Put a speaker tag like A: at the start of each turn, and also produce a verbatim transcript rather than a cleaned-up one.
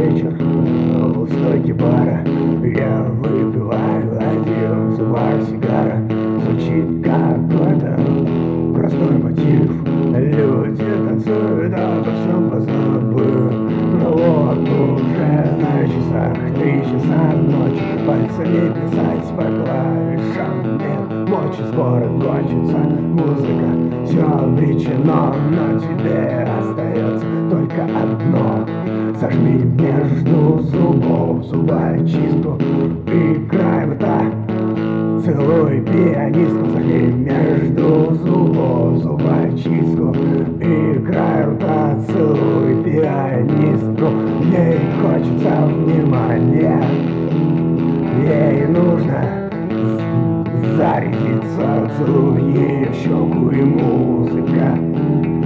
A: вечер у стойки бара. Я выпиваю один зубар сигара. Звучит какой-то простой мотив. Люди танцуют, обо всем позабыв. Но вот уже на часах три часа ночи. Пальцами писать по клавишам нет мочи. Скоро кончится музыка, все обречено. Но тебе остается только одно: зажми между зубов зубочистку и край рта. Целуй пианистку, зажми между зубов зубочистку и край рта. Целуй пианистку, ей хочется внимания, ей нужно зарядиться. Целуй ее в щеку, и музыка